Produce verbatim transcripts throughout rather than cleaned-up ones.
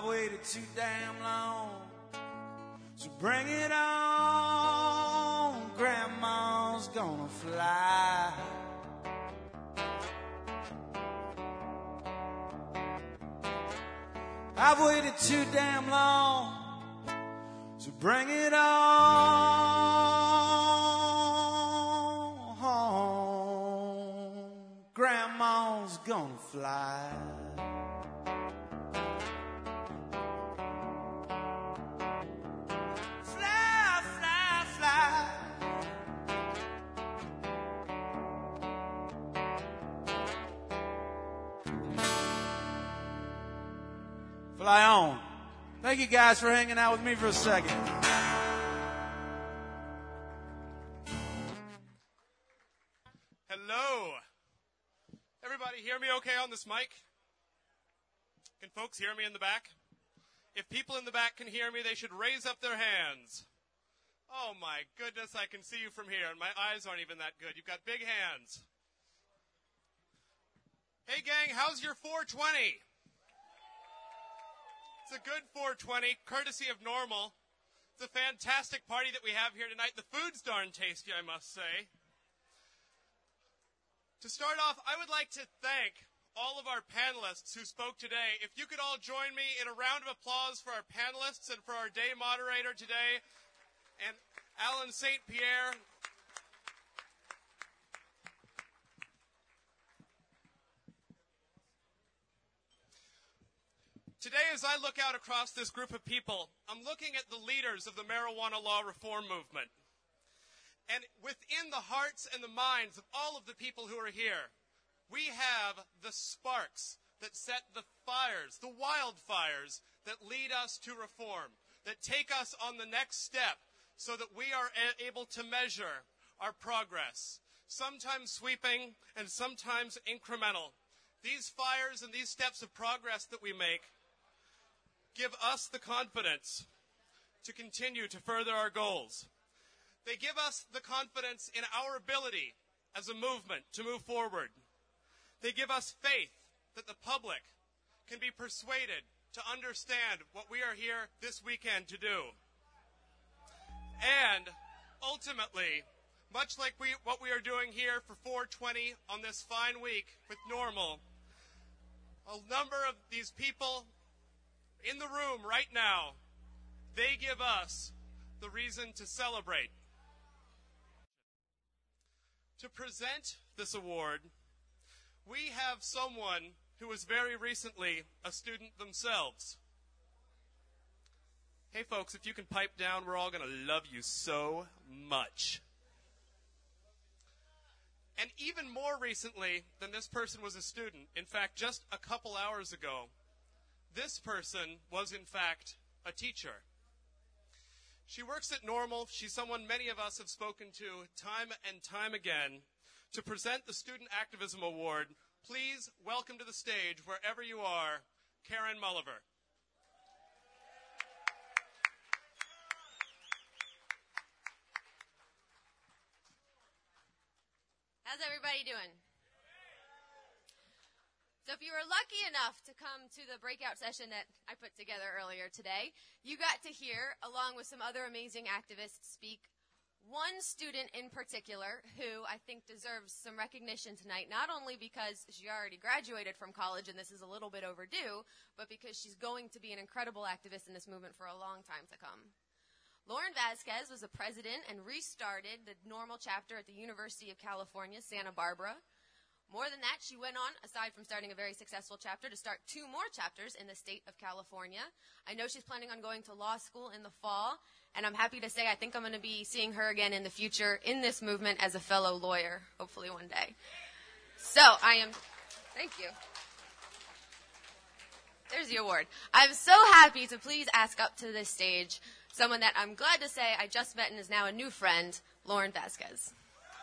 I've waited too damn long. So bring it on, Grandma's gonna fly. I've waited too damn long, so bring it on. Grandma's gonna fly. Fly, fly, fly. Fly on. Thank you guys for hanging out with me for a second. Hello. Everybody hear me okay on this mic? Can folks hear me in the back? If people in the back can hear me, they should raise up their hands. Oh my goodness, I can see you from here, and my eyes aren't even that good. You've got big hands. Hey gang, how's your four twenty? It's a good four twenty, courtesy of Normal. It's a fantastic party that we have here tonight. The food's darn tasty, I must say. To start off, I would like to thank all of our panelists who spoke today. If you could all join me in a round of applause for our panelists and for our day moderator today, and Alan Saint Pierre. Today, as I look out across this group of people, I'm looking at the leaders of the marijuana law reform movement. And within the hearts and the minds of all of the people who are here, we have the sparks that set the fires, the wildfires that lead us to reform, that take us on the next step so that we are a- able to measure our progress, sometimes sweeping and sometimes incremental. These fires and these steps of progress that we make give us the confidence to continue to further our goals. They give us the confidence in our ability as a movement to move forward. They give us faith that the public can be persuaded to understand what we are here this weekend to do. And ultimately, much like we, what we are doing here for four twenty on this fine week with Normal, a number of these people in the room right now, they give us the reason to celebrate. To present this award, we have someone who was very recently a student themselves. Hey folks, if you can pipe down, we're all going to love you so much. And even more recently than this person was a student, in fact, just a couple hours ago, this person was in fact a teacher. She works at Normal. She's someone many of us have spoken to time and time again. To present the Student Activism Award, please welcome to the stage, wherever you are, Karen Mulliver. How's everybody doing? So if you were lucky enough to come to the breakout session that I put together earlier today, you got to hear, along with some other amazing activists, speak one student in particular who I think deserves some recognition tonight, not only because she already graduated from college and this is a little bit overdue, but because she's going to be an incredible activist in this movement for a long time to come. Lauren Vasquez was the president and restarted the Normal chapter at the University of California, Santa Barbara. More than that, she went on, aside from starting a very successful chapter, to start two more chapters in the state of California. I know she's planning on going to law school in the fall, and I'm happy to say I think I'm going to be seeing her again in the future in this movement as a fellow lawyer, hopefully one day. So I am, thank you. There's the award. I'm so happy to please ask up to this stage someone that I'm glad to say I just met and is now a new friend, Lauren Vasquez.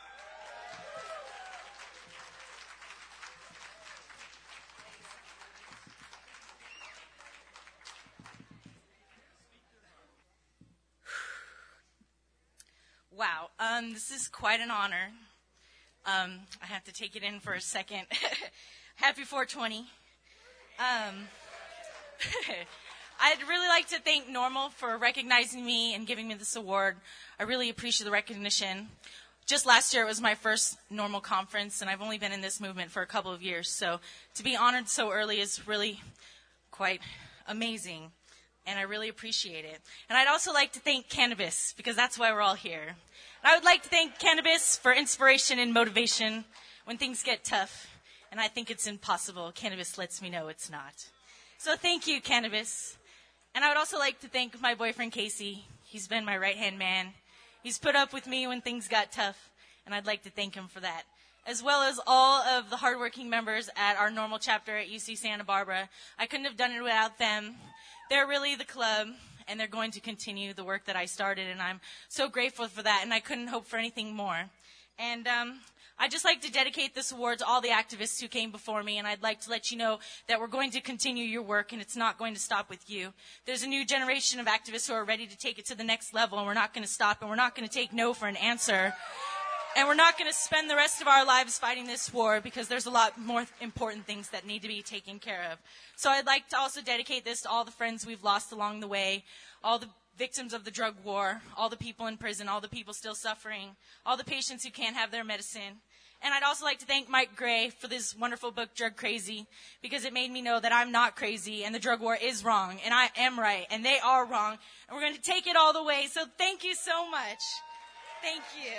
Wow, um, this is quite an honor. Um, I have to take it in for a second. Happy four twenty. Um, I'd really like to thank Normal for recognizing me and giving me this award. I really appreciate the recognition. Just last year, it was my first Normal conference, and I've only been in this movement for a couple of years. So to be honored so early is really quite amazing, and I really appreciate it. And I'd also like to thank cannabis, because that's why we're all here. And I would like to thank cannabis for inspiration and motivation when things get tough, and I think it's impossible. Cannabis lets me know it's not. So thank you, cannabis. And I would also like to thank my boyfriend, Casey. He's been my right-hand man. He's put up with me when things got tough, and I'd like to thank him for that, as well as all of the hardworking members at our Normal chapter at U C Santa Barbara. I couldn't have done it without them. They're really the club, and they're going to continue the work that I started, and I'm so grateful for that, and I couldn't hope for anything more. And um, I'd just like to dedicate this award to all the activists who came before me, and I'd like to let you know that we're going to continue your work, and it's not going to stop with you. There's a new generation of activists who are ready to take it to the next level, and we're not going to stop, and we're not going to take no for an answer. And we're not going to spend the rest of our lives fighting this war, because there's a lot more important things that need to be taken care of. So I'd like to also dedicate this to all the friends we've lost along the way, all the victims of the drug war, all the people in prison, all the people still suffering, all the patients who can't have their medicine. And I'd also like to thank Mike Gray for this wonderful book, Drug Crazy, because it made me know that I'm not crazy and the drug war is wrong, and I am right, and they are wrong, and we're going to take it all the way. So thank you so much. Thank you.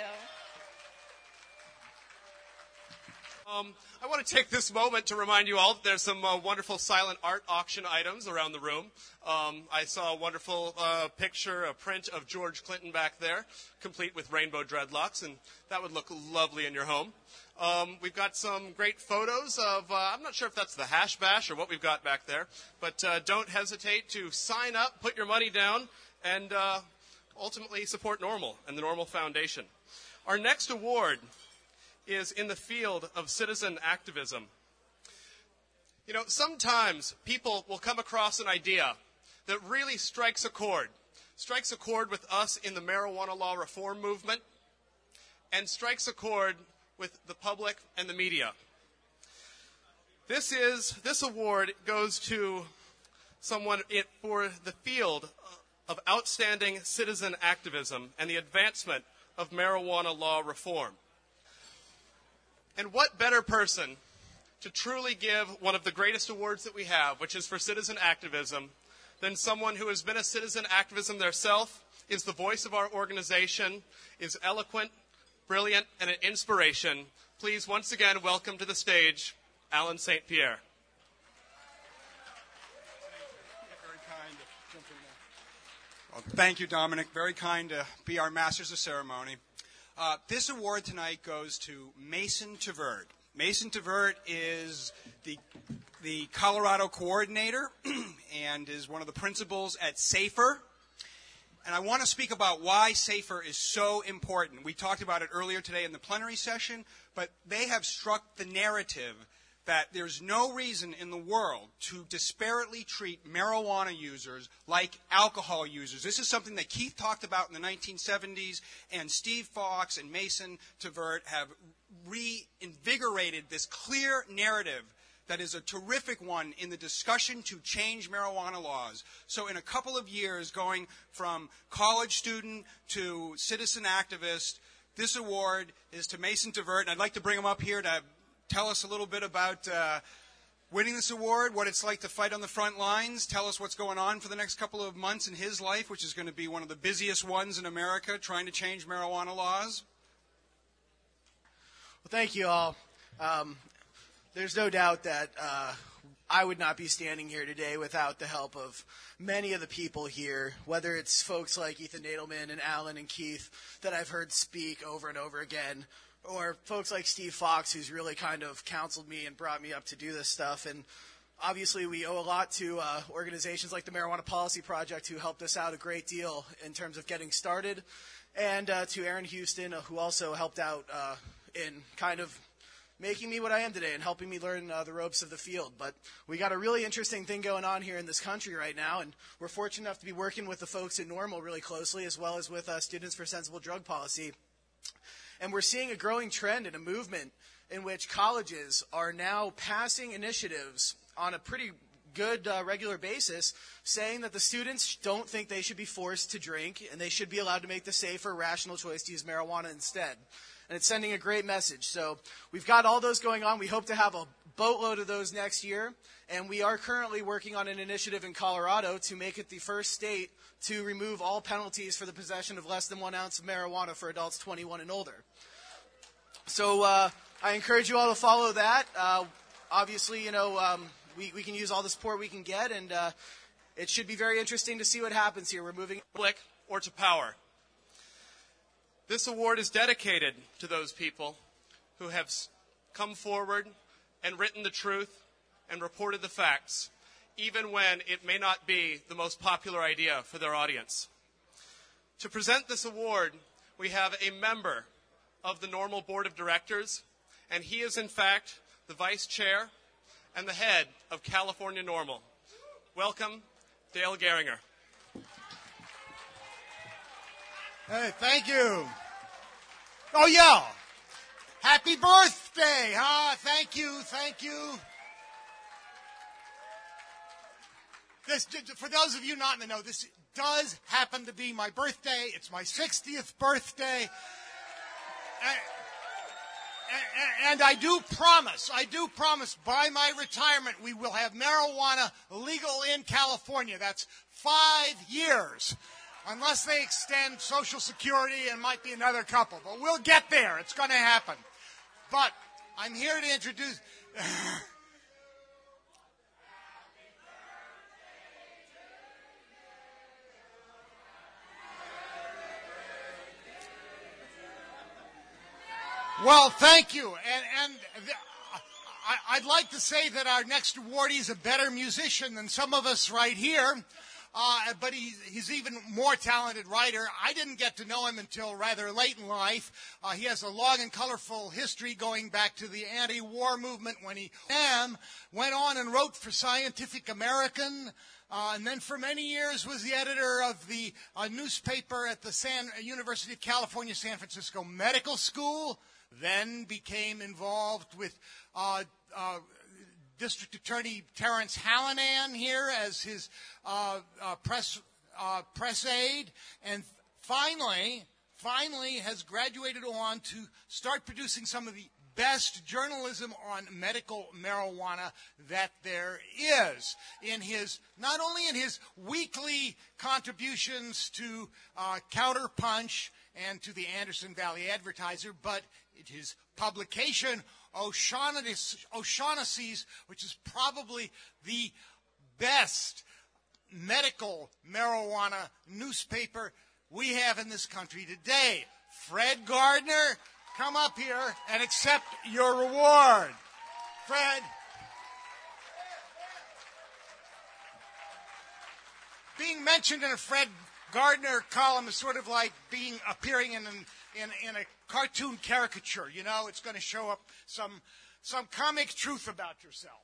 Um, I want to take this moment to remind you all that there's some uh, wonderful silent art auction items around the room. Um, I saw a wonderful uh, picture, a print of George Clinton back there, complete with rainbow dreadlocks, and that would look lovely in your home. Um, we've got some great photos of, uh, I'm not sure if that's the Hash Bash or what we've got back there, but uh, don't hesitate to sign up, put your money down, and uh, ultimately support Normal and the Normal Foundation. Our next award is in the field of citizen activism. You know, sometimes people will come across an idea that really strikes a chord, strikes a chord with us in the marijuana law reform movement, and strikes a chord with the public and the media. This is, this award goes to someone it, for the field of outstanding citizen activism and the advancement of marijuana law reform. And what better person to truly give one of the greatest awards that we have, which is for citizen activism, than someone who has been a citizen activism themselves, is the voice of our organization, is eloquent, brilliant, and an inspiration. Please, once again, welcome to the stage, Alan Saint Pierre. Well, thank you, Dominic. Very kind to be our masters of ceremony. Uh, this award tonight goes to Mason Tvert. Mason Tvert is the, the Colorado coordinator and is one of the principals at SAFER. And I want to speak about why SAFER is so important. We talked about it earlier today in the plenary session, but they have struck the narrative that there's no reason in the world to disparately treat marijuana users like alcohol users. This is something that Keith talked about in the nineteen seventies, and Steve Fox and Mason Tvert have reinvigorated this clear narrative that is a terrific one in the discussion to change marijuana laws. So in a couple of years, going from college student to citizen activist, this award is to Mason Tvert, and I'd like to bring him up here to tell us a little bit about uh, winning this award, what it's like to fight on the front lines, tell us what's going on for the next couple of months in his life, which is going to be one of the busiest ones in America, trying to change marijuana laws. Well, thank you all. Um, there's no doubt that uh, I would not be standing here today without the help of many of the people here, whether it's folks like Ethan Nadelman and Alan and Keith that I've heard speak over and over again, or folks like Steve Fox, who's really kind of counseled me and brought me up to do this stuff. And obviously we owe a lot to uh, organizations like the Marijuana Policy Project, who helped us out a great deal in terms of getting started, and uh, to Aaron Houston, uh, who also helped out uh, in kind of making me what I am today and helping me learn uh, the ropes of the field. But we got a really interesting thing going on here in this country right now, and we're fortunate enough to be working with the folks at Normal really closely, as well as with uh, Students for Sensible Drug Policy. And we're seeing a growing trend and a movement in which colleges are now passing initiatives on a pretty good uh, regular basis, saying that the students don't think they should be forced to drink and they should be allowed to make the safer, rational choice to use marijuana instead. And it's sending a great message. So we've got all those going on. We hope to have a boatload of those next year. And we are currently working on an initiative in Colorado to make it the first state to remove all penalties for the possession of less than one ounce of marijuana for adults twenty-one and older. So uh, I encourage you all to follow that. Uh, obviously, you know, um, we, we can use all the support we can get, and uh, it should be very interesting to see what happens here. We're moving public or to power. This award is dedicated to those people who have come forward and written the truth and reported the facts, even when it may not be the most popular idea for their audience. To present this award, we have a member of the NORML Board of Directors, and he is in fact the vice chair and the head of California NORML. Welcome, Dale Geringer. Hey, thank you. Oh, yeah. Happy birthday, huh? Thank you, thank you. This, for those of you not in the know, this does happen to be my birthday. It's my sixtieth birthday. And, and I do promise, I do promise by my retirement we will have marijuana legal in California. That's five years. Unless they extend Social Security and might be another couple. But we'll get there. It's going to happen. But I'm here to introduce... Well, thank you. And, and the, I, I'd like to say that our next awardee is a better musician than some of us right here. Uh, but he, he's even more talented writer. I didn't get to know him until rather late in life. Uh, he has a long and colorful history going back to the anti-war movement when he um, went on and wrote for Scientific American, uh, and then for many years was the editor of the uh, newspaper at the San, uh, University of California, San Francisco Medical School, then became involved with uh, uh, District Attorney Terrence Hallinan here as his uh, uh, press uh, press aide, and finally, finally has graduated on to start producing some of the best journalism on medical marijuana that there is. In his not only in his weekly contributions to uh, Counterpunch and to the Anderson Valley Advertiser, but his publication O'Shaughnessy's, which is probably the best medical marijuana newspaper we have in this country today. Fred Gardner, come up here and accept your reward. Fred. Being mentioned in a Fred Gardner column is sort of like being appearing in an In, in a cartoon caricature, you know, it's going to show up some some comic truth about yourself.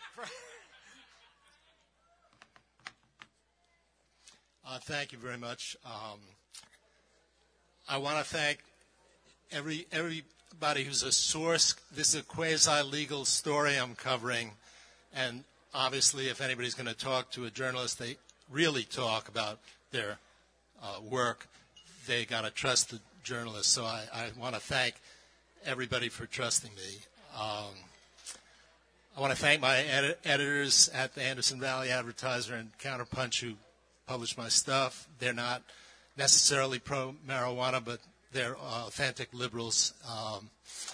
uh, thank you very much. Um, I want to thank every everybody who's a source. This is a quasi-legal story I'm covering, and obviously, if anybody's going to talk to a journalist, they really talk about their uh, work. They got to trust the journalists, so I, I want to thank everybody for trusting me. Um, I want to thank my edi- editors at the Anderson Valley Advertiser and Counterpunch who publish my stuff. They're not necessarily pro-marijuana, but they're uh, authentic liberals. Um,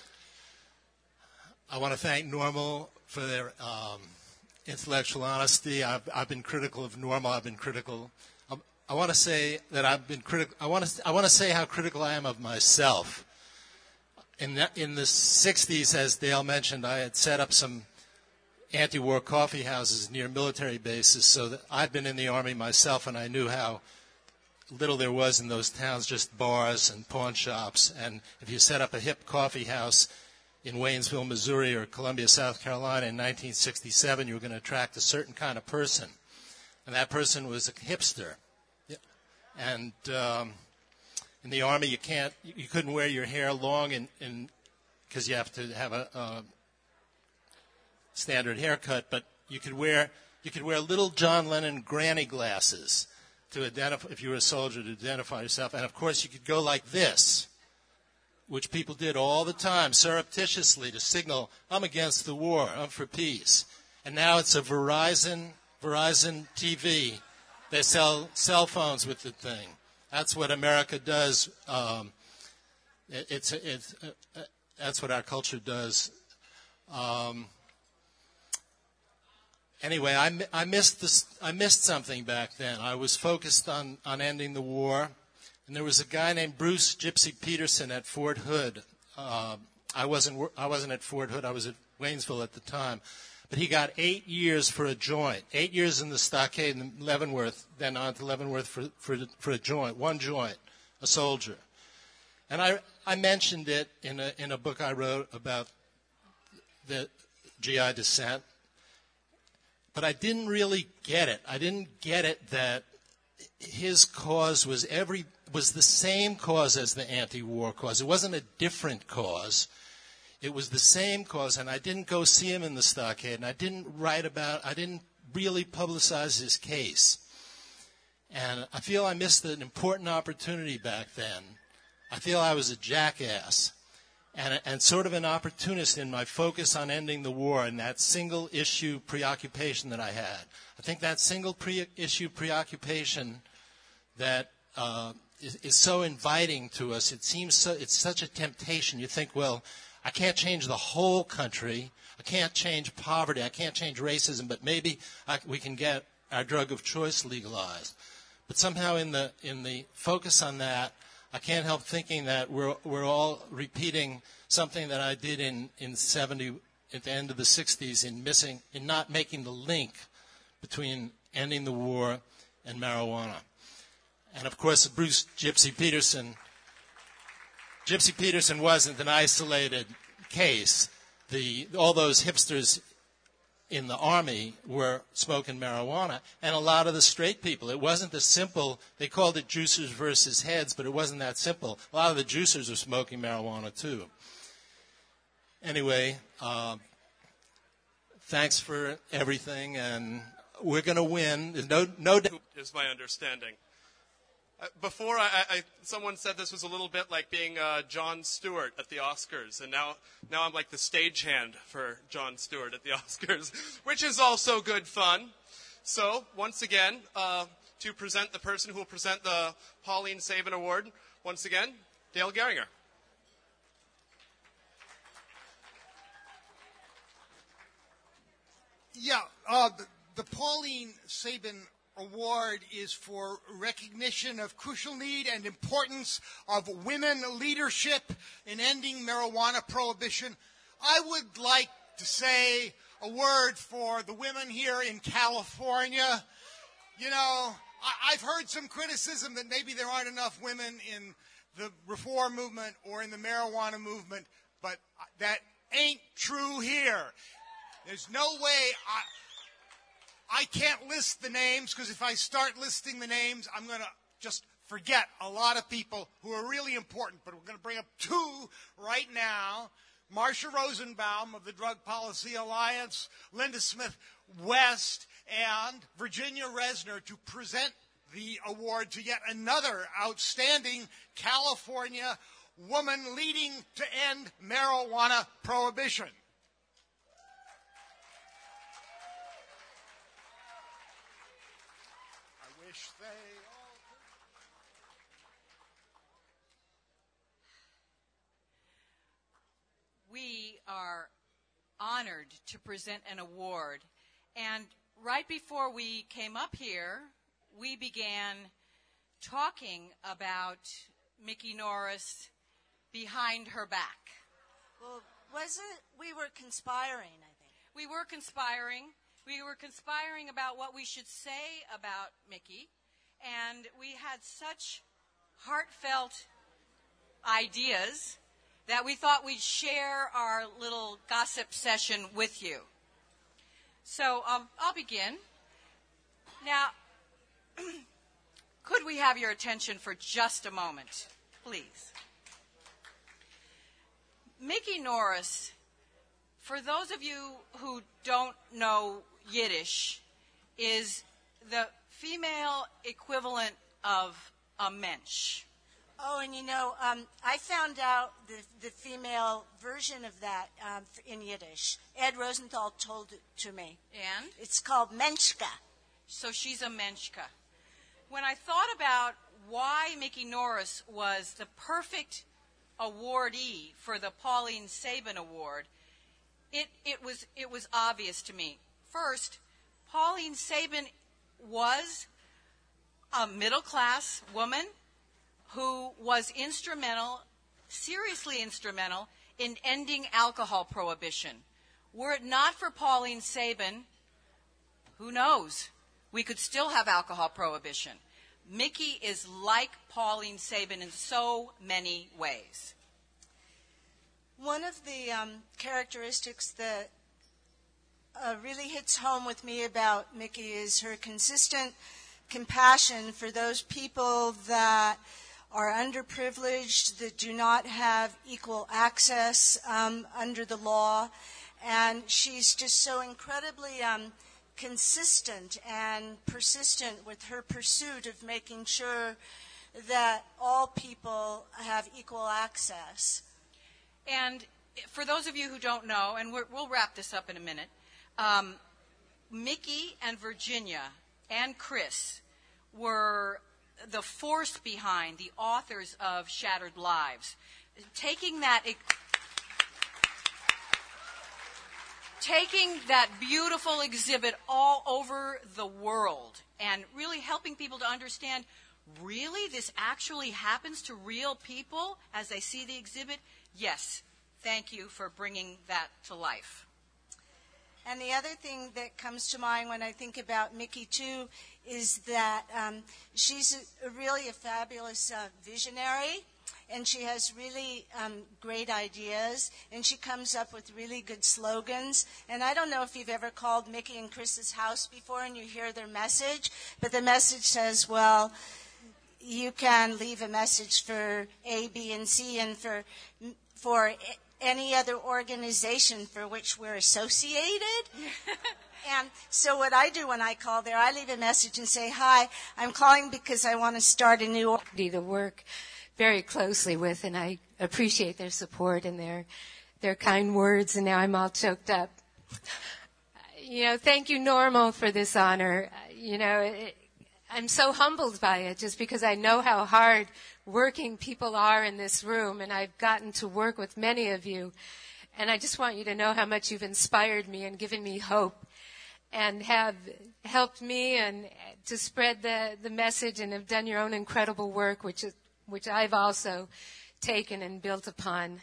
I want to thank NORML for their um, intellectual honesty. I've, I've been critical of NORML. I've been critical I want to say that I've been critical. I want to. I want to say how critical I am of myself. In the, in the sixties, as Dale mentioned, I had set up some anti-war coffee houses near military bases. So that I'd been in the Army myself, and I knew how little there was in those towns, just bars and pawn shops. And if you set up a hip coffee house in Waynesville, Missouri, or Columbia, South Carolina, in nineteen sixty-seven, you were going to attract a certain kind of person, and that person was a hipster. And um, in the Army, you can't, you couldn't wear your hair long, in, in, because you have to have a, a standard haircut. But you could wear, You could wear little John Lennon granny glasses to identify, if you were a soldier, to identify yourself. And, of course, you could go like this, which people did all the time, surreptitiously, to signal, I'm against the war, I'm for peace. And now it's a Verizon, Verizon T V. They sell cell phones with the thing. That's what America does. Um, it, it's, it's, uh, that's what our culture does. Um, anyway, I, I missed this. I missed something back then. I was focused on, on ending the war, and there was a guy named Bruce Gypsy Peterson at Fort Hood. Uh, I wasn't. I wasn't at Fort Hood. I was at Waynesville at the time. But he got eight years for a joint. Eight years in the stockade in Leavenworth, then on to Leavenworth for, for, for a joint, one joint, a soldier. And I, I mentioned it in a, in a book I wrote about the G I descent. But I didn't really get it. I didn't get it that his cause was every was the same cause as the anti-war cause. It wasn't a different cause. It was the same cause, and I didn't go see him in the stockade, and I didn't write about, I didn't really publicize his case. And I feel I missed an important opportunity back then. I feel I was a jackass and, and sort of an opportunist in my focus on ending the war and that single issue preoccupation that I had. I think that single pre- issue preoccupation that uh, is, is so inviting to us, it seems so, it's such a temptation. You think, well, I can't change the whole country. I can't change poverty. I can't change racism, but maybe I, we can get our drug of choice legalized. But somehow in the in the focus on that, I can't help thinking that we're we're all repeating something that I did in, in seventy at the end of the sixties in missing in not making the link between ending the war and marijuana. And of course, Bruce Gypsy Peterson Gypsy Peterson wasn't an isolated case. The, all those hipsters in the army were smoking marijuana, and a lot of the straight people. It wasn't the simple, they called it juicers versus heads, but it wasn't that simple. A lot of the juicers were smoking marijuana too. Anyway, uh, thanks for everything, and we're going to win. There's no, no doubt. Is my understanding. Uh, before, I, I, someone said this was a little bit like being uh, Jon Stewart at the Oscars, and now, now I'm like the stagehand for Jon Stewart at the Oscars, which is also good fun. So, once again, uh, to present the person who will present the Pauline Sabin Award, once again, Dale Geringer. Yeah, uh, the, the Pauline Sabin Award is for recognition of crucial need and importance of women leadership in ending marijuana prohibition. I would like to say a word for the women here in California. You know, I, I've heard some criticism that maybe there aren't enough women in the reform movement or in the marijuana movement, but that ain't true here. There's no way I... I can't list the names because if I start listing the names, I'm going to just forget a lot of people who are really important. But we're going to bring up two right now. Marsha Rosenbaum of the Drug Policy Alliance, Linda Smith West, and Virginia Resner to present the award to yet another outstanding California woman leading to end marijuana prohibition. They all we are honored to present an award. And right before we came up here, we began talking about Mickey Norris behind her back. Well, was it we were conspiring, I think. We were conspiring. We were conspiring about what we should say about Mickey, and we had such heartfelt ideas that we thought we'd share our little gossip session with you. So um, I'll begin. Now, could we have your attention for just a moment, please? Mickey Norris, for those of you who don't know Yiddish, is the female equivalent of a mensch. Oh, and you know, um, I found out the, the female version of that um, in Yiddish. Ed Rosenthal told it to me. And? It's called Menschka. So she's a menschka. When I thought about why Mickey Norris was the perfect awardee for the Pauline Sabin Award, it, it was it was obvious to me. First, Pauline Sabin was a middle-class woman who was instrumental, seriously instrumental, in ending alcohol prohibition. Were it not for Pauline Sabin, who knows? We could still have alcohol prohibition. Mickey is like Pauline Sabin in so many ways. One of the um, characteristics that uh, really hits home with me about Mickey is her consistent compassion for those people that are underprivileged, that do not have equal access um, under the law. And she's just so incredibly um, consistent and persistent with her pursuit of making sure that all people have equal access. And for those of you who don't know, and we're, we'll wrap this up in a minute, um, Mickey and Virginia and Chris were the force behind, the authors of Shattered Lives. Taking that, taking that beautiful exhibit all over the world and really helping people to understand, really, this actually happens to real people as they see the exhibit? Yes, thank you for bringing that to life. And the other thing that comes to mind when I think about Mickey, too, is that um, she's a, a really a fabulous uh, visionary, and she has really um, great ideas, and she comes up with really good slogans. And I don't know if you've ever called Mickey and Chris's house before and you hear their message, but the message says, well, you can leave a message for A, B, and C, and for for any other organization for which we're associated. And so what I do when I call there, I leave a message and say, hi, I'm calling because I want to start a new organization to work very closely with, and I appreciate their support and their their kind words, and now I'm all choked up. You know, thank you, Normal, for this honor. You know, it, I'm so humbled by it just because I know how hard working people are in this room, and I've gotten to work with many of you. And I just want you to know how much you've inspired me and given me hope and have helped me and to spread the, the message and have done your own incredible work, which is, which I've also taken and built upon.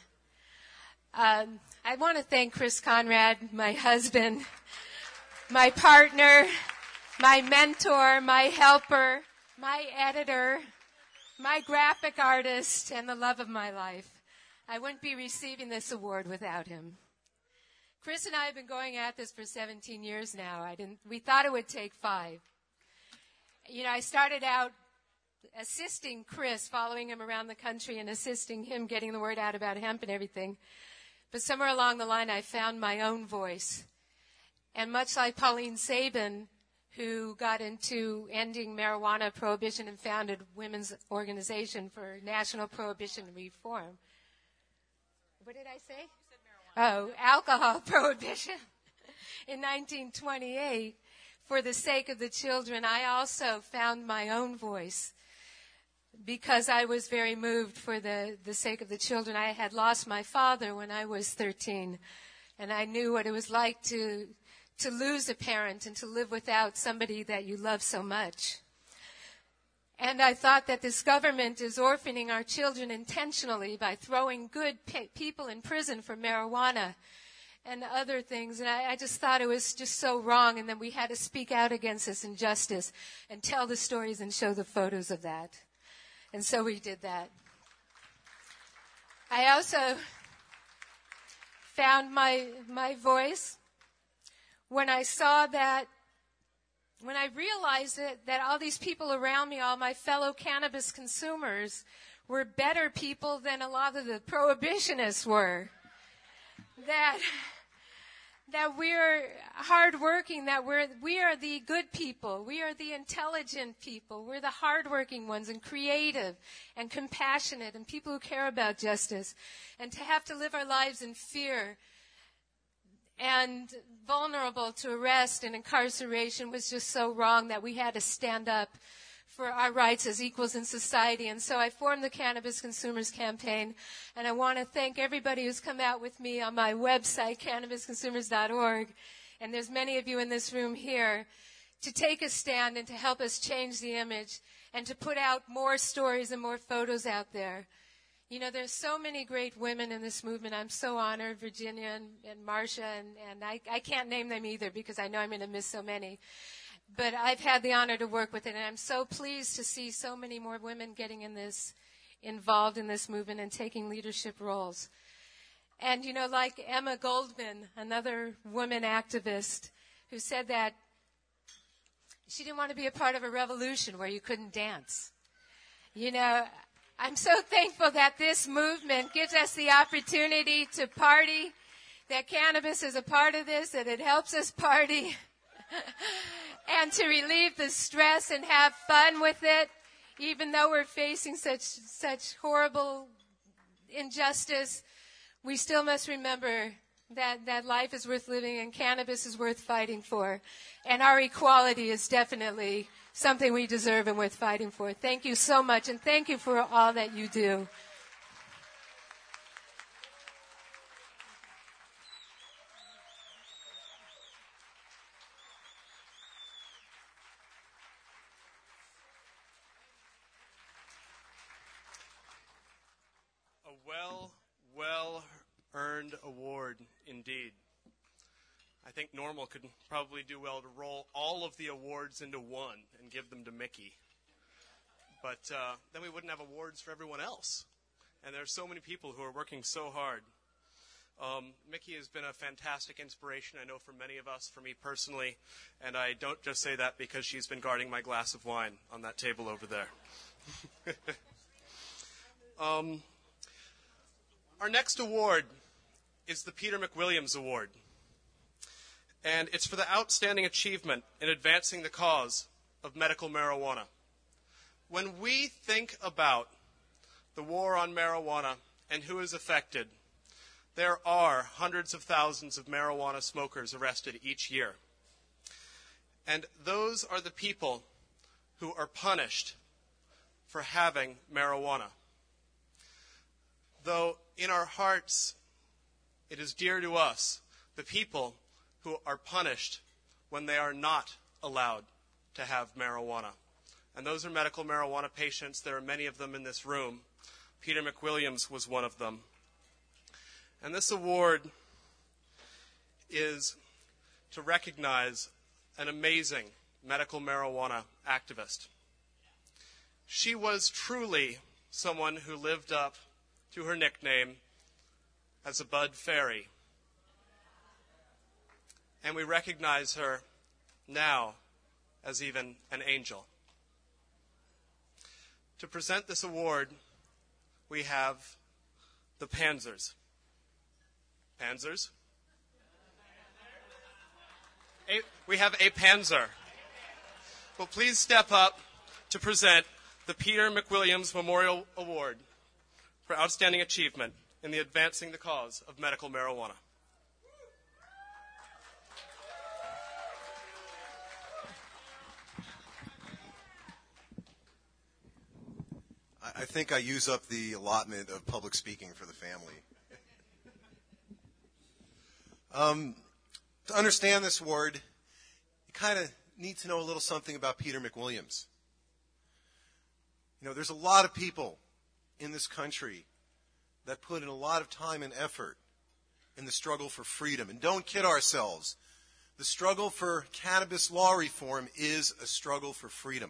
Um, I want to thank Chris Conrad, my husband, my partner, my mentor, my helper, my editor, my graphic artist, and the love of my life. I wouldn't be receiving this award without him. Chris and I have been going at this for seventeen years now. I didn't, we thought it would take five. You know, I started out assisting Chris, following him around the country and assisting him getting the word out about hemp and everything. But somewhere along the line, I found my own voice. And much like Pauline Sabin, who got into ending marijuana prohibition and founded a women's organization for national prohibition reform. What did I say? Oh, alcohol prohibition. In nineteen twenty-eight, for the sake of the children, I also found my own voice because I was very moved for the, the sake of the children. I had lost my father when I was thirteen, and I knew what it was like to to lose a parent and to live without somebody that you love so much. And I thought that this government is orphaning our children intentionally by throwing good pe- people in prison for marijuana and other things. And I, I just thought it was just so wrong, and then we had to speak out against this injustice and tell the stories and show the photos of that. And so we did that. I also found my my voice when I saw that, when I realized that, that all these people around me, all my fellow cannabis consumers, were better people than a lot of the prohibitionists were. That that we're hardworking, that we're, we are the good people. We are the intelligent people. We're the hardworking ones and creative and compassionate and people who care about justice. And to have to live our lives in fear and vulnerable to arrest and incarceration was just so wrong that we had to stand up for our rights as equals in society. And so I formed the Cannabis Consumers Campaign, and I want to thank everybody who's come out with me on my website, cannabis consumers dot org, and there's many of you in this room here, to take a stand and to help us change the image and to put out more stories and more photos out there. You know, there's so many great women in this movement. I'm so honored, Virginia and, and Marcia, and, and I, I can't name them either because I know I'm going to miss so many. But I've had the honor to work with it, and I'm so pleased to see so many more women getting in this, involved in this movement and taking leadership roles. And, you know, like Emma Goldman, another woman activist, who said that she didn't want to be a part of a revolution where you couldn't dance. You know, I'm so thankful that this movement gives us the opportunity to party, that cannabis is a part of this, that it helps us party. And to relieve the stress and have fun with it, even though we're facing such such horrible injustice, we still must remember that, that life is worth living and cannabis is worth fighting for. And our equality is definitely something we deserve and worth fighting for. Thank you so much, and thank you for all that you do. Well, well-earned award indeed. I think Normal could probably do well to roll all of the awards into one and give them to Mickey. But uh, then we wouldn't have awards for everyone else. And there's so many people who are working so hard. Um, Mickey has been a fantastic inspiration, I know, for many of us, for me personally. And I don't just say that because she's been guarding my glass of wine on that table over there. um... Our next award is the Peter McWilliams Award, and it's for the outstanding achievement in advancing the cause of medical marijuana. When we think about the war on marijuana and who is affected, there are hundreds of thousands of marijuana smokers arrested each year. And those are the people who are punished for having marijuana. Though in our hearts, it is dear to us, the people who are punished when they are not allowed to have marijuana. And those are medical marijuana patients. There are many of them in this room. Peter McWilliams was one of them. And this award is to recognize an amazing medical marijuana activist. She was truly someone who lived up to her nickname as a Bud Fairy. And we recognize her now as even an angel. To present this award, we have the Panzers. Panzers? A, we have a Panzer. Well, please step up to present the Peter McWilliams Memorial Award for outstanding achievement in the advancing the cause of medical marijuana. I think I use up the allotment of public speaking for the family. um, to understand this award, you kind of need to know a little something about Peter McWilliams. You know, there's a lot of people in this country that put in a lot of time and effort in the struggle for freedom. And don't kid ourselves. The struggle for cannabis law reform is a struggle for freedom.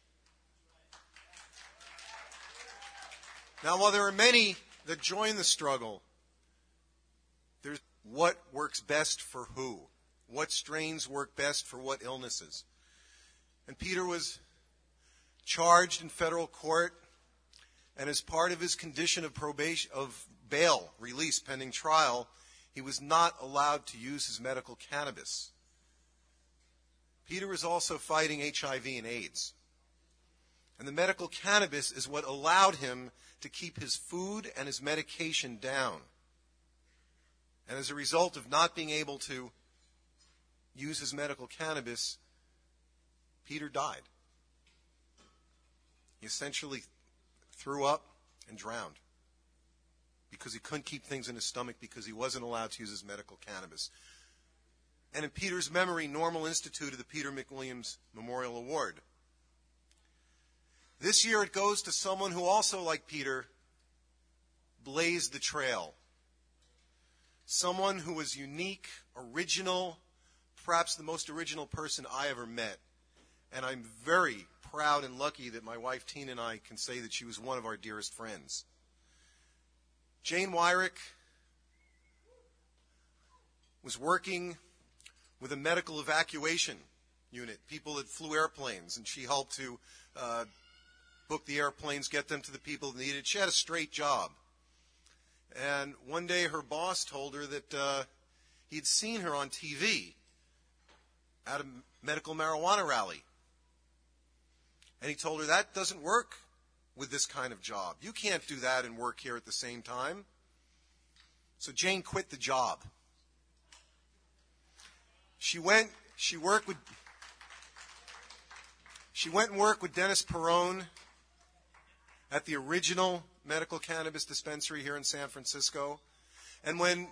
Now, while there are many that join the struggle, there's what works best for who? What strains work best for what illnesses? And Peter was charged in federal court, and as part of his condition of probation, of bail, release pending trial, he was not allowed to use his medical cannabis. Peter is also fighting H I V and AIDS. And the medical cannabis is what allowed him to keep his food and his medication down. And as a result of not being able to use his medical cannabis, Peter died. He essentially threw up and drowned because he couldn't keep things in his stomach because he wasn't allowed to use his medical cannabis. And in Peter's memory, Normal instituted the Peter McWilliams Memorial Award. This year it goes to someone who also, like Peter, blazed the trail. Someone who was unique, original, perhaps the most original person I ever met. And I'm very proud and lucky that my wife Tina and I can say that she was one of our dearest friends. Jane Wyrick was working with a medical evacuation unit, people that flew airplanes, and she helped to uh, book the airplanes, get them to the people that needed it. She had a straight job. And one day her boss told her that uh, he'd seen her on T V at a medical marijuana rally. And he told her, that doesn't work with this kind of job. You can't do that and work here at the same time. So Jane quit the job. She went, she worked with, she went and worked with Dennis Perrone at the original medical cannabis dispensary here in San Francisco. And when,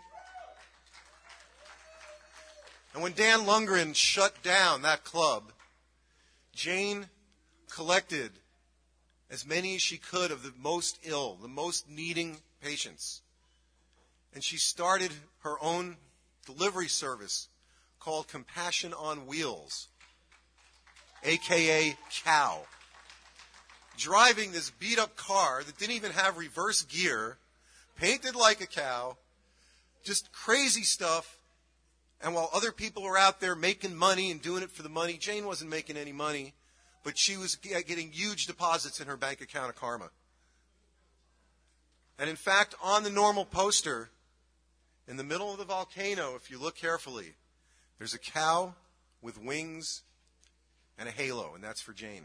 and when Dan Lundgren shut down that club, Jane collected as many as she could of the most ill, the most needing patients. And she started her own delivery service called Compassion on Wheels, a k a. Cow. Driving this beat-up car that didn't even have reverse gear, painted like a cow, just crazy stuff. And while other people were out there making money and doing it for the money, Jane wasn't making any money. But she was getting huge deposits in her bank account of karma. And in fact, on the Normal poster, in the middle of the volcano, if you look carefully, there's a cow with wings and a halo, and that's for Jane.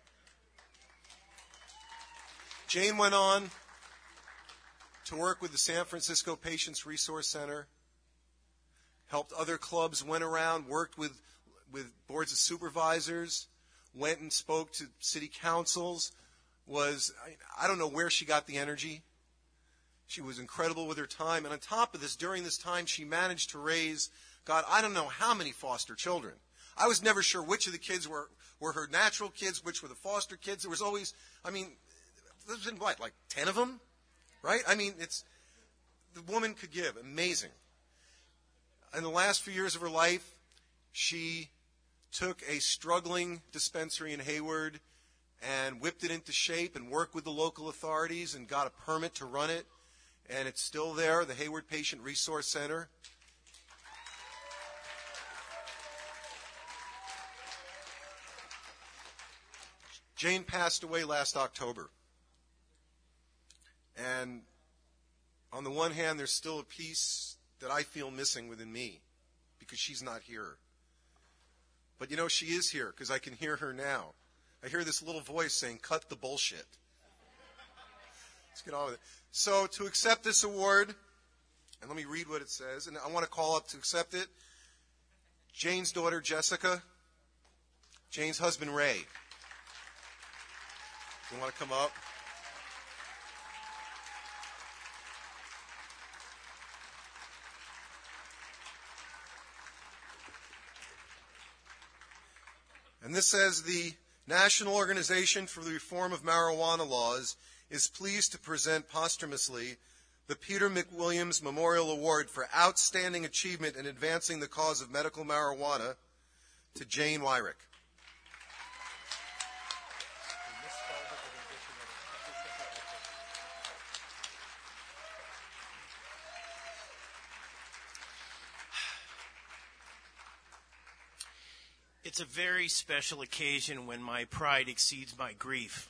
Jane went on to work with the San Francisco Patients Resource Center, helped other clubs, went around, worked with, with boards of supervisors, went and spoke to city councils, was, I don't know where she got the energy. She was incredible with her time. And on top of this, during this time, she managed to raise, God, I don't know how many foster children. I was never sure which of the kids were, were her natural kids, which were the foster kids. There was always, I mean, there's been what, like ten of them? Right? I mean, it's, the woman could give. Amazing. In the last few years of her life, she took a struggling dispensary in Hayward and whipped it into shape and worked with the local authorities and got a permit to run it. And it's still there, the Hayward Patient Resource Center. Jane passed away last October. And on the one hand, there's still a piece that I feel missing within me because she's not here. But you know, she is here because I can hear her now. I hear this little voice saying, cut the bullshit. Let's get on with it. So to accept this award, and let me read what it says, and I want to call up to accept it, Jane's daughter, Jessica, Jane's husband, Ray. You want to come up? And this says, the National Organization for the Reform of Marijuana Laws is pleased to present posthumously the Peter McWilliams Memorial Award for outstanding achievement in advancing the cause of medical marijuana to Jane Wyrick. It's a very special occasion when my pride exceeds my grief.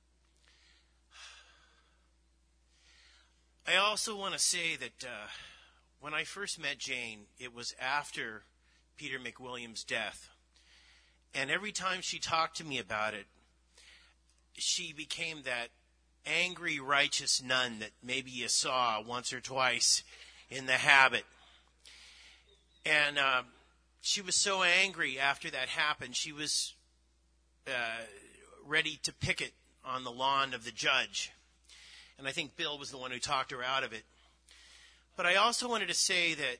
I also want to say that uh, when I first met Jane, it was after Peter McWilliams' death. And every time she talked to me about it, she became that angry, righteous nun that maybe you saw once or twice in the Habit. And uh, she was so angry after that happened, she was uh, ready to picket on the lawn of the judge. And I think Bill was the one who talked her out of it. But I also wanted to say that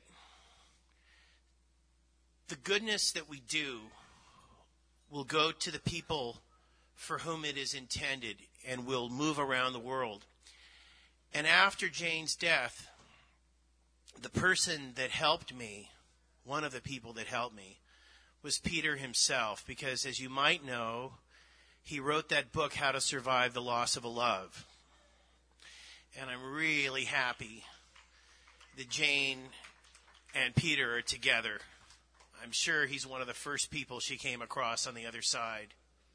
the goodness that we do will go to the people for whom it is intended and will move around the world. And after Jane's death, the person that helped me, one of the people that helped me, was Peter himself. Because as you might know, he wrote that book, How to Survive the Loss of a Love. And I'm really happy that Jane and Peter are together. I'm sure he's one of the first people she came across on the other side.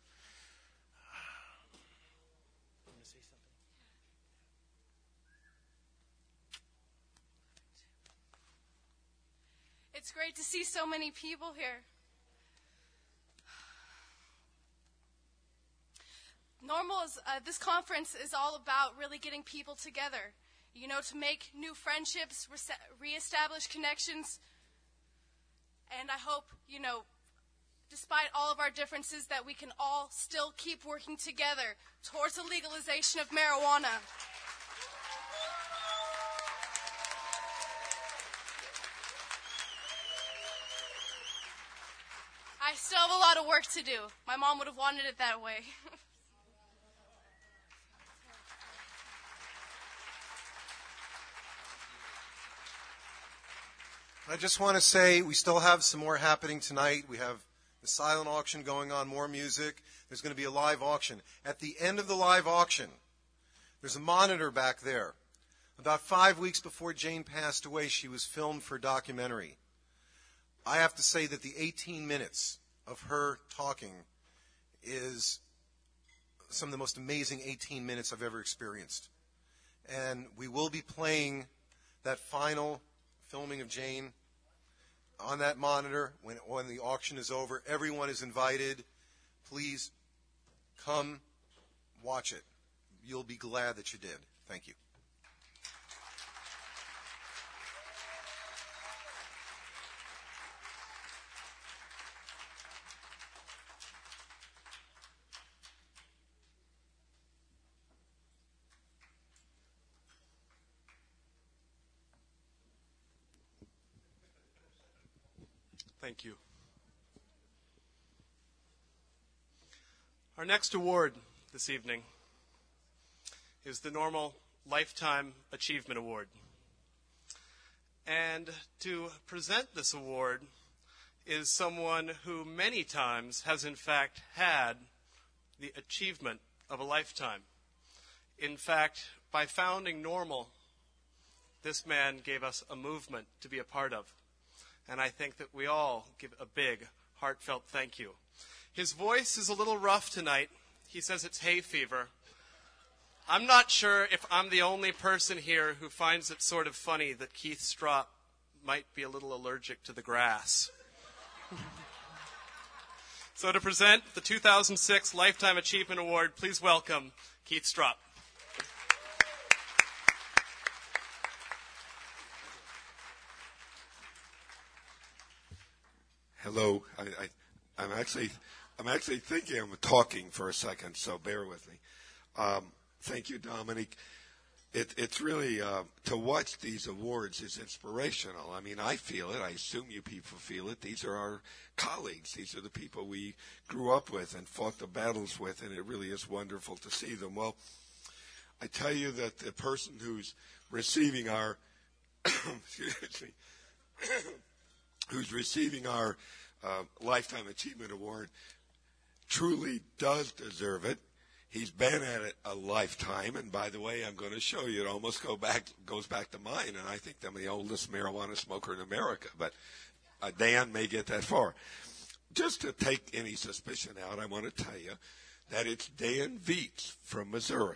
It's great to see so many people here. Normal is, uh, this conference is all about really getting people together, you know, to make new friendships, re- reestablish connections. And I hope, you know, despite all of our differences, that we can all still keep working together towards the legalization of marijuana. I still have a lot of work to do. My mom would have wanted it that way. I just want to say we still have some more happening tonight. We have the silent auction going on, more music. There's going to be a live auction. At the end of the live auction, there's a monitor back there. About five weeks before Jane passed away, she was filmed for a documentary. I have to say that the eighteen minutes of her talking is some of the most amazing eighteen minutes I've ever experienced. And we will be playing that final filming of Jane on that monitor when, when the auction is over. Everyone is invited. Please come watch it. You'll be glad that you did. Thank you. Thank you. Our next award this evening is the Normal Lifetime Achievement Award. And to present this award is someone who many times has in fact had the achievement of a lifetime. In fact, by founding Normal, this man gave us a movement to be a part of. And I think that we all give a big, heartfelt thank you. His voice is a little rough tonight. He says it's hay fever. I'm not sure if I'm the only person here who finds it sort of funny that Keith Strop might be a little allergic to the grass. So to present the two thousand six Lifetime Achievement Award, please welcome Keith Strop. Hello. I, I, I'm actually, I'm actually thinking I'm talking for a second, so bear with me. Um, thank you, Dominic. It, it's really uh, to watch these awards is inspirational. I mean, I feel it. I assume you people feel it. These are our colleagues. These are the people we grew up with and fought the battles with, and it really is wonderful to see them. Well, I tell you that the person who's receiving our, excuse me. who's receiving our uh, Lifetime Achievement Award truly does deserve it. He's been at it a lifetime, and by the way, I'm going to show you, it almost go back, goes back to mine, and I think I'm the oldest marijuana smoker in America, but uh, Dan may get that far. Just to take any suspicion out, I want to tell you that it's Dan Viets from Missouri.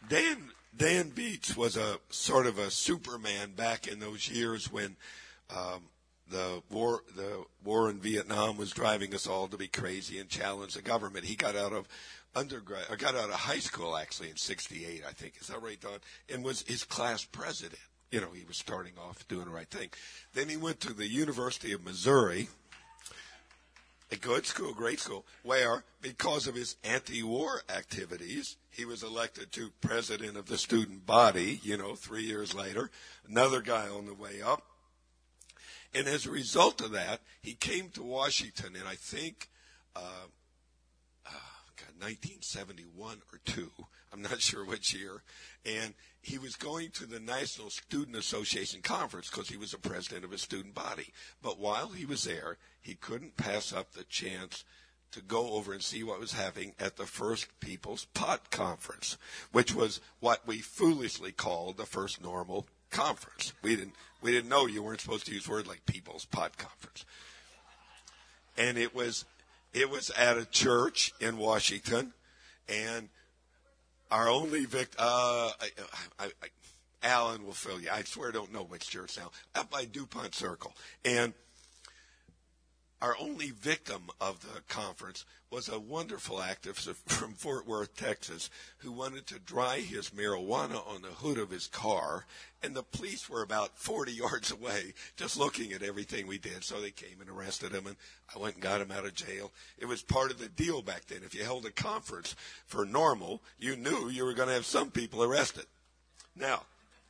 Dan Dan Beats was a sort of a Superman back in those years when um, the war the war in Vietnam was driving us all to be crazy and challenge the government. He got out of undergrad, or got out of high school actually in sixty-eight, I think. Is that right, Don? And was his class president. You know, he was starting off doing the right thing. Then he went to the University of Missouri, a good school, great school, where, because of his anti-war activities, he was elected to president of the student body, you know, three years later. Another guy on the way up. And as a result of that, he came to Washington in, I think, uh, uh, God, nineteen seventy-one or two. I'm not sure which year. And he was going to the National Student Association Conference because he was the president of a student body. But while he was there, he couldn't pass up the chance to go over and see what was happening at the First People's Pot Conference, which was what we foolishly called the First Normal Conference. We didn't we didn't know you weren't supposed to use words like People's Pot Conference. And it was it was at a church in Washington, and our only victim, uh, I, I, I, Alan will fill you. I swear I don't know which church now. Up by DuPont Circle. And our only victim of the conference was a wonderful activist from Fort Worth, Texas, who wanted to dry his marijuana on the hood of his car, and the police were about forty yards away just looking at everything we did. So they came and arrested him, and I went and got him out of jail. It was part of the deal back then. If you held a conference for Normal, you knew you were going to have some people arrested. Now,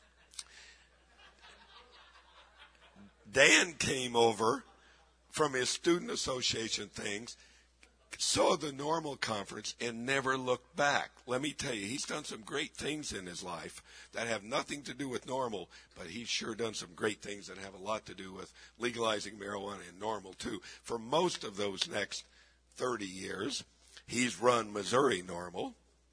Dan came over from his student association things, saw the Normal Conference, and never looked back. Let me tell you, he's done some great things in his life that have nothing to do with Normal, but he's sure done some great things that have a lot to do with legalizing marijuana and Normal, too. For most of those next thirty years, he's run Missouri Normal.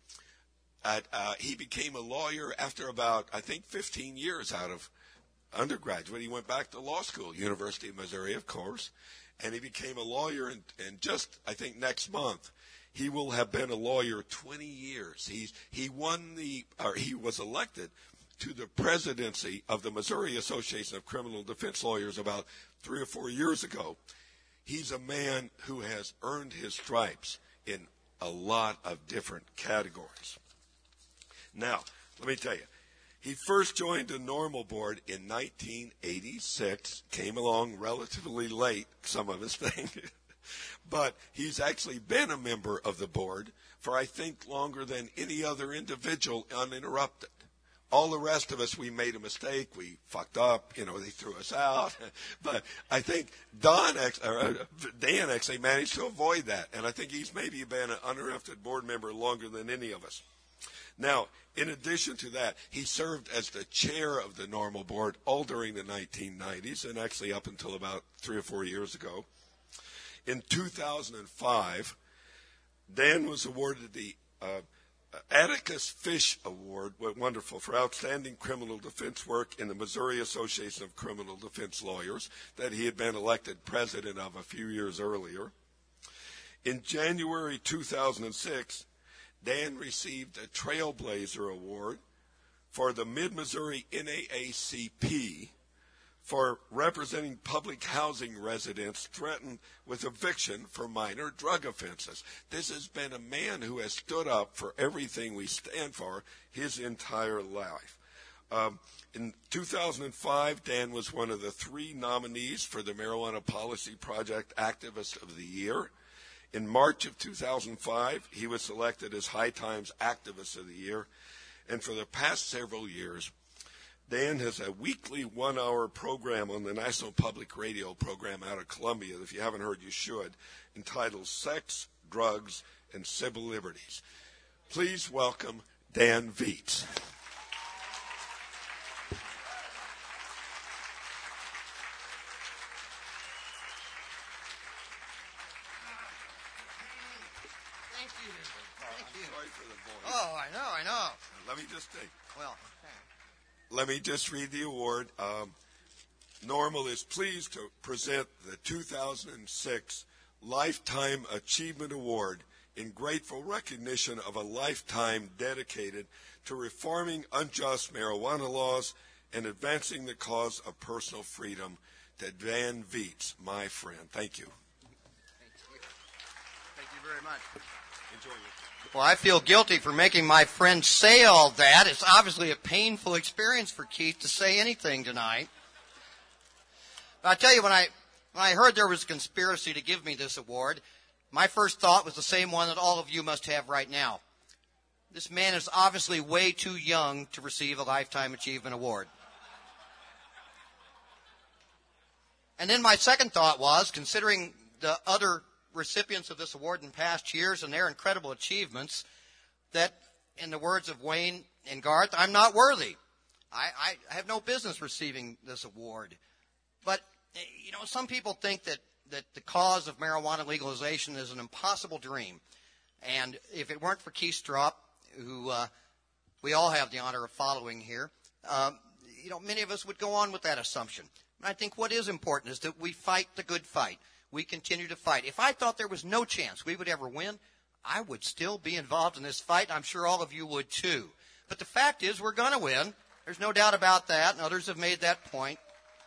At, uh, he became a lawyer after about, I think, fifteen years out of undergraduate. He went back to law school, University of Missouri, of course, and he became a lawyer. And, and just, I think, next month, he will have been a lawyer twenty years. He's he won the, or he was elected to the presidency of the Missouri Association of Criminal Defense Lawyers about three or four years ago. He's a man who has earned his stripes in a lot of different categories. Now, let me tell you. He first joined the Normal board in nineteen eighty-six, came along relatively late, some of us think, but he's actually been a member of the board for, I think, longer than any other individual uninterrupted. All the rest of us, we made a mistake, we fucked up, you know, they threw us out, but I think Don, or Dan actually managed to avoid that, and I think he's maybe been an uninterrupted board member longer than any of us. Now, in addition to that, he served as the chair of the Normal board all during the nineteen nineties and actually up until about three or four years ago. In two thousand five, Dan was awarded the uh, Atticus Fish Award, wonderful, for outstanding criminal defense work in the Missouri Association of Criminal Defense Lawyers that he had been elected president of a few years earlier. In January two thousand six, Dan received a Trailblazer Award for the Mid-Missouri N double A C P for representing public housing residents threatened with eviction for minor drug offenses. This has been a man who has stood up for everything we stand for his entire life. Um, in two thousand five, Dan was one of the three nominees for the Marijuana Policy Project Activist of the Year. In March of two thousand five, he was selected as High Times Activist of the Year. And for the past several years, Dan has a weekly one-hour program on the National Public Radio program out of Columbia, that if you haven't heard, you should, entitled Sex, Drugs, and Civil Liberties. Please welcome Dan Viets. Oh, I know, I know. Let me just take. Well, okay. Let me just read the award. Um, Normal is pleased to present the two thousand six Lifetime Achievement Award in grateful recognition of a lifetime dedicated to reforming unjust marijuana laws and advancing the cause of personal freedom, to Dan Viets, my friend. Thank you. Thank you. Thank you very much. Enjoy it. Well, I feel guilty for making my friend say all that. It's obviously a painful experience for Keith to say anything tonight. But I tell you, when I when I heard there was a conspiracy to give me this award, my first thought was the same one that all of you must have right now. This man is obviously way too young to receive a Lifetime Achievement Award. And then my second thought was, considering the other recipients of this award in past years and their incredible achievements, that, in the words of Wayne and Garth, I'm not worthy. I, I have no business receiving this award. But, you know, some people think that, that the cause of marijuana legalization is an impossible dream. And if it weren't for Keith Stroup, who uh, we all have the honor of following here, um, you know, many of us would go on with that assumption. And I think what is important is that we fight the good fight. We continue to fight. If I thought there was no chance we would ever win, I would still be involved in this fight. I'm sure all of you would too. But the fact is we're going to win. There's no doubt about that, and others have made that point.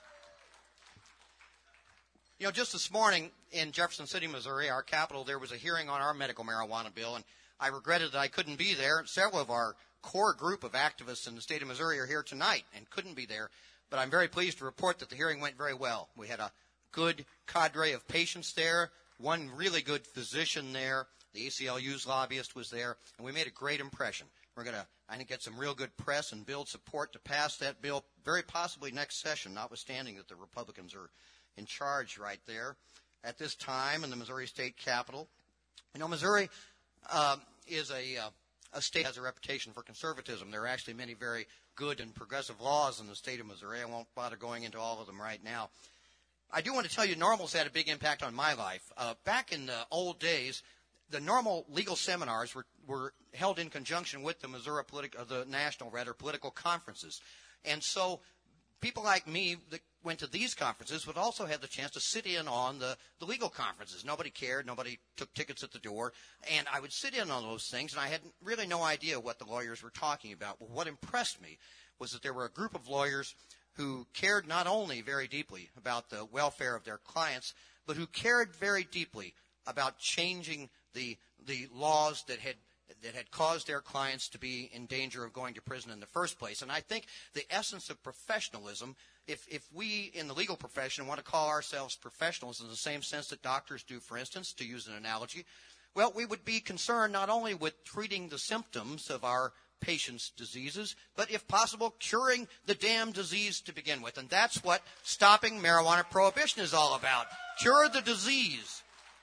You know, just this morning in Jefferson City, Missouri, our capital, there was a hearing on our medical marijuana bill, and I regretted that I couldn't be there. Several of our core group of activists in the state of Missouri are here tonight and couldn't be there. But I'm very pleased to report that the hearing went very well. We had a good cadre of patients there, one really good physician there, the A C L U's lobbyist was there, and we made a great impression. We're going to, I think, get some real good press and build support to pass that bill very possibly next session, notwithstanding that the Republicans are in charge right there at this time in the Missouri State Capitol. You know, Missouri uh, is a, uh, a state that has a reputation for conservatism. There are actually many very good and progressive laws in the state of Missouri. I won't bother going into all of them right now. I do want to tell you, NORML's had a big impact on my life. Uh, back in the old days, the NORML legal seminars were, were held in conjunction with the Missouri politi- uh, the national, rather, political conferences. And so people like me that went to these conferences would also have the chance to sit in on the, the legal conferences. Nobody cared. Nobody took tickets at the door. And I would sit in on those things, and I had really no idea what the lawyers were talking about. But what impressed me was that there were a group of lawyers who cared not only very deeply about the welfare of their clients, but who cared very deeply about changing the the laws that had that had caused their clients to be in danger of going to prison in the first place. And I think the essence of professionalism, if if we in the legal profession want to call ourselves professionals in the same sense that doctors do, for instance, to use an analogy, well, we would be concerned not only with treating the symptoms of our patients' diseases, but if possible, curing the damn disease to begin with. And that's what stopping marijuana prohibition is all about. Cure the disease.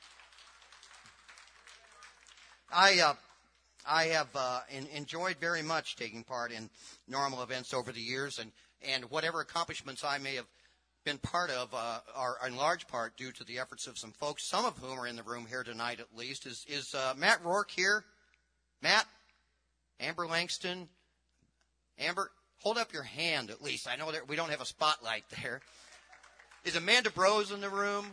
I uh, I have uh, in, enjoyed very much taking part in NORML events over the years, and, and whatever accomplishments I may have been part of uh, are in large part due to the efforts of some folks, some of whom are in the room here tonight at least. Is, is uh, Matt Rourke here? Matt? Amber Langston? Amber, hold up your hand at least. I know that we don't have a spotlight there. Is Amanda Brose in the room?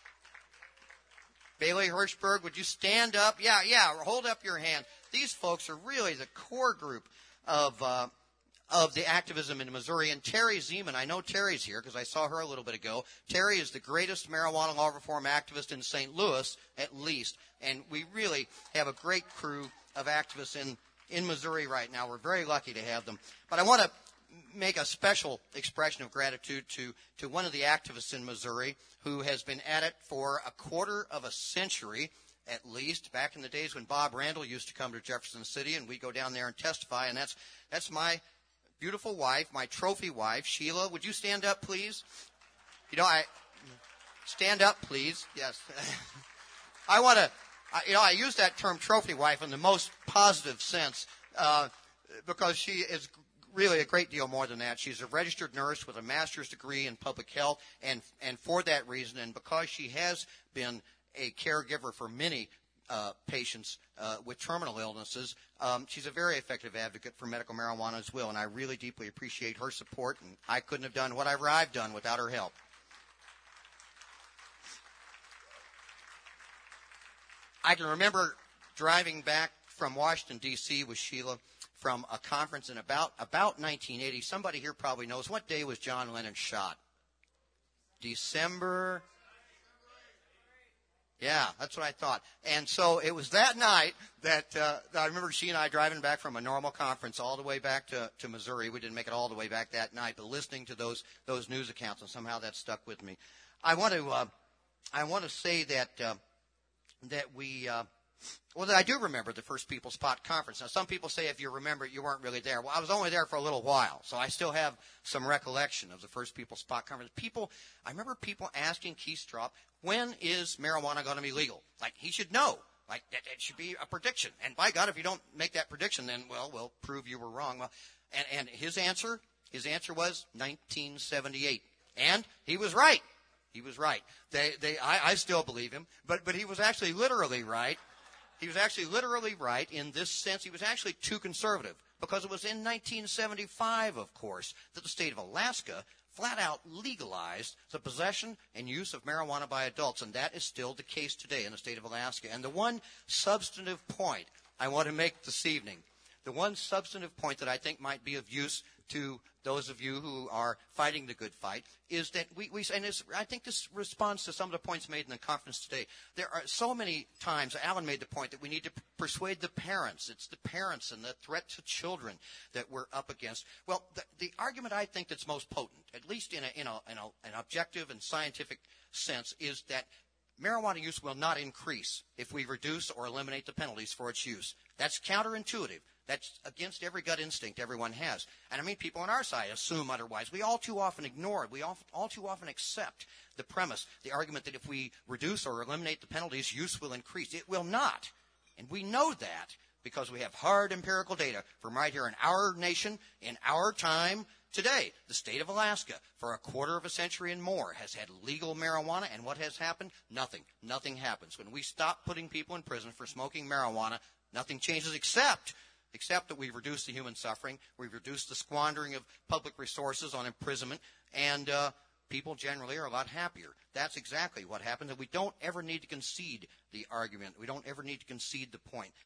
Bailey Hirschberg, would you stand up? Yeah, yeah, hold up your hand. These folks are really the core group of uh, of the activism in Missouri. And Terry Zeman, I know Terry's here because I saw her a little bit ago. Terry is the greatest marijuana law reform activist in Saint Louis, at least. And we really have a great crew of activists in, in Missouri right now. We're very lucky to have them. But I want to make a special expression of gratitude to, to one of the activists in Missouri who has been at it for a quarter of a century, at least, back in the days when Bob Randall used to come to Jefferson City, and we'd go down there and testify, and that's that's my beautiful wife, my trophy wife, Sheila. Would you stand up, please? You know, I stand up, please. Yes. I want to, you know, I use that term trophy wife in the most positive sense uh, because she is really a great deal more than that. She's a registered nurse with a master's degree in public health, and and for that reason, and because she has been a caregiver for many uh, patients uh, with terminal illnesses, um, she's a very effective advocate for medical marijuana as well, and I really deeply appreciate her support, and I couldn't have done whatever I've done without her help. I can remember driving back from Washington, D C with Sheila from a conference in about, about nineteen eighty. Somebody here probably knows. What day was John Lennon shot? December... Yeah, that's what I thought. And so it was that night that, uh, that I remember she and I driving back from a normal conference all the way back to, to Missouri. We didn't make it all the way back that night, but listening to those those news accounts, and somehow that stuck with me. I want to uh, I want to say that uh, that we uh, well that I do remember the First People's Pot Conference. Now, some people say if you remember it, you weren't really there. Well, I was only there for a little while, so I still have some recollection of the First People's Pot Conference. People, I remember people asking Keith Stroup, when is marijuana going to be legal? Like, he should know. Like, it, it should be a prediction. And by God, if you don't make that prediction, then, well, we'll prove you were wrong. Well, and, and his answer, his answer was nineteen seventy-eight. And he was right. He was right. They, they, I, I still believe him, but, but he was actually literally right. He was actually literally right in this sense. He was actually too conservative, because it was in nineteen seventy-five, of course, that the state of Alaska flat out legalized the possession and use of marijuana by adults, and that is still the case today in the state of Alaska. And the one substantive point I want to make this evening, the one substantive point that I think might be of use to those of you who are fighting the good fight, is that we, we and this, I think this responds to some of the points made in the conference today. There are so many times, Alan made the point that we need to p- persuade the parents. It's the parents and the threat to children that we're up against. Well, the, the argument I think that's most potent, at least in, a, in, a, in a, an objective and scientific sense, is that marijuana use will not increase if we reduce or eliminate the penalties for its use. That's counterintuitive. That's against every gut instinct everyone has. And I mean, people on our side assume otherwise. We all too often ignore it. We all, all too often accept the premise, the argument that if we reduce or eliminate the penalties, use will increase. It will not. And we know that because we have hard empirical data from right here in our nation, in our time. Today, the state of Alaska, for a quarter of a century and more, has had legal marijuana, and what has happened? Nothing. Nothing happens. When we stop putting people in prison for smoking marijuana, nothing changes except except that we've reduced the human suffering, we've reduced the squandering of public resources on imprisonment, and uh, people generally are a lot happier. That's exactly what happens, and we don't ever need to concede the argument. We don't ever need to concede the point.